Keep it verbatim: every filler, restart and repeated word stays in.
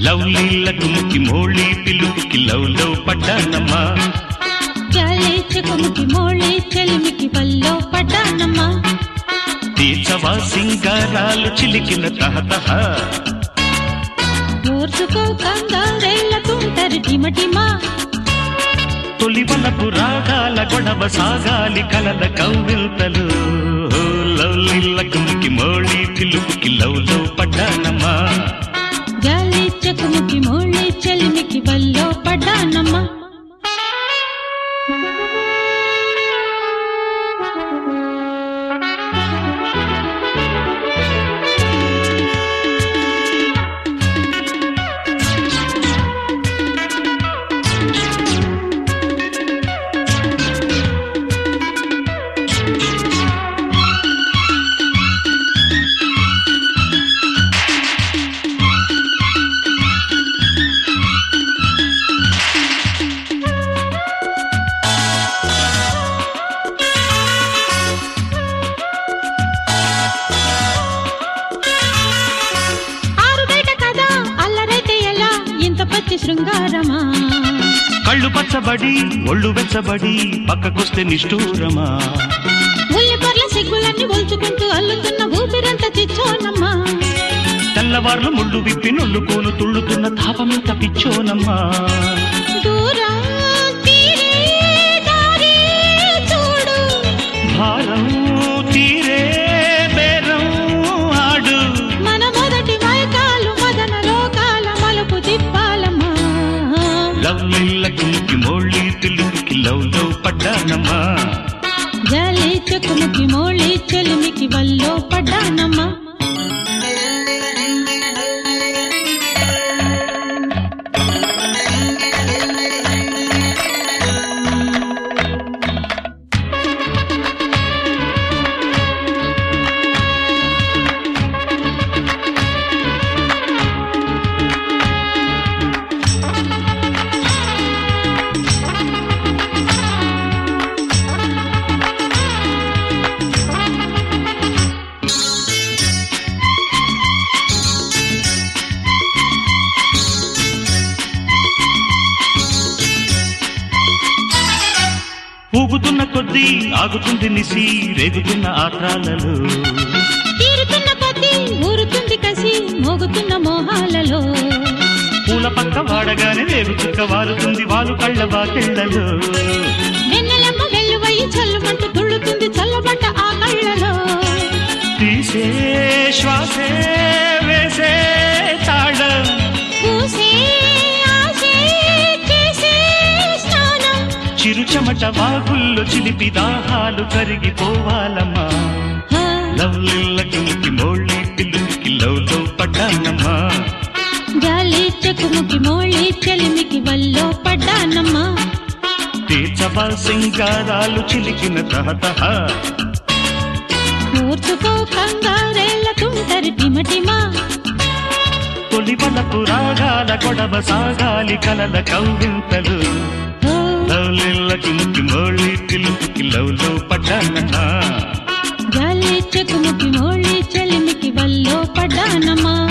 లవ్లీలకు ముక్కి మోళీ పిలుపుకి లవ్ లో పడ్డానమ్మా గాలి చెకుముకి మోళీ చెలిమికి వల్లో పడ్డానమ్మా తీర్చవా సింగారాలు చిలికిన తహతహ ఓర్చుకో కంగారేళ్ళ తుంటరి టిమటిమా తొలివలపు రాగాల గొడవ సాగాలి కలల కౌవిల్తలు లవ్లీలకు ముక్కి మోళీ పిలుపుకి లవ్ లో పడ్డానమ్మా గాలి చెకుముకి మోళీ చెలిమికి వల్లో పడ్డానమ్మా శృంగారమా కళ్ళు పచ్చబడి ఒళ్ళు వెచ్చబడి పక్కకొస్తే నిష్ఠూరమా ఉల్లిపొర్ల సిగ్గులన్నీ ఒల్చుకుంటూ అల్లుతున్న ఊపిరంత చిచ్చోనమ్మా తెల్లవార్లు ముళ్ళు విప్పి నొల్లుకోను తుళ్ళుతున్న తాపమెంత పిచ్చోనమ్మా దూరం తీరే దారి చూడు భారం తీరే బేరం ఆడు మన మొదటి మైకాలు మదన లోకాల మలుపు తిప్పాలమ్మా లవ్లీలకు ముక్కి మోళీ పిలుపుకి లవ్ లో పడ్డానమ్మా గాలి చెకుముకి మోళీ చెలిమికి వల్లో పడ్డానమ్మా ఊగుతున్న కొద్దీ ఆగుతుంది నిసి రేగుతున్న ఆత్రాలలో తీరుతున్న కొద్దీ ఊరుతుంది కసి మోగుతున్న మోహాలలో పూల పక్క వాడగానే రేగు చుక్క వాలుతుంది వాలు కళ్ళ బాకెళ్లలో వెన్నెలమ్మ వెల్లువయ్యి చల్లుమంటూ తుళ్ళుతుంది చల్లబడ్డ ఆ కళ్ళలో తీసే శ్వాసే వేసే తాళం పూసే ఆసే చేసే స్నానం చిరుచమట వాగుల్లో చిలిపి దాహాలు కరిగిపోవాలమ్మా లవ్లీలకి ముక్కి మోళీ పిలుపుకి లవ్ లో పడ్డానమ్మా గాలి చెకుముకి మోళీ చెలిమికి వల్లో పడ్డానమ్మా తీర్చవా సింగారాలు చిలికిన తహతహ ఓర్చుకో కంగారేళ్ళ తుంటరి టిమటిమా తొలివలపు రాగాల గొడవ సాగాలి కలల కౌవింతలు లవ్లీలకి ముక్కి మోళీ పిలుపుకి లవ్ లో పడ్డానమ్మా గాలి చెకుముకి మోళీ చెలిమికి వల్లో పడ్డానమ్మా